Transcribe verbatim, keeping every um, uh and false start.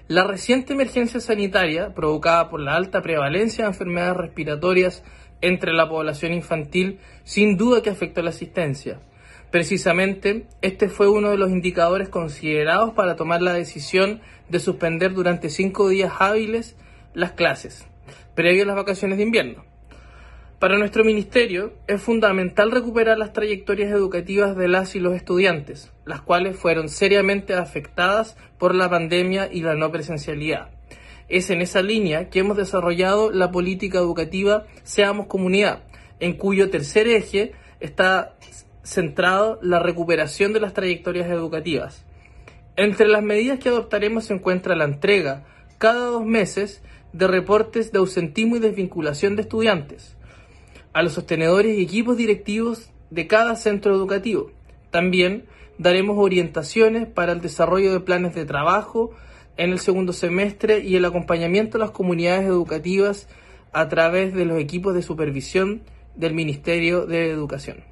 La reciente emergencia sanitaria, provocada por la alta prevalencia de enfermedades respiratorias entre la población infantil, sin duda que afectó la asistencia. Precisamente, este fue uno de los indicadores considerados para tomar la decisión de suspender durante cinco días hábiles las clases, previo a las vacaciones de invierno. Para nuestro ministerio es fundamental recuperar las trayectorias educativas de las y los estudiantes, las cuales fueron seriamente afectadas por la pandemia y la no presencialidad. Es en esa línea que hemos desarrollado la política educativa Seamos Comunidad, en cuyo tercer eje está centrado la recuperación de las trayectorias educativas. Entre las medidas que adoptaremos se encuentra la entrega, cada dos meses, de reportes de ausentismo y desvinculación de estudiantes a los sostenedores y equipos directivos de cada centro educativo. También daremos orientaciones para el desarrollo de planes de trabajo en el segundo semestre y el acompañamiento a las comunidades educativas a través de los equipos de supervisión del Ministerio de Educación.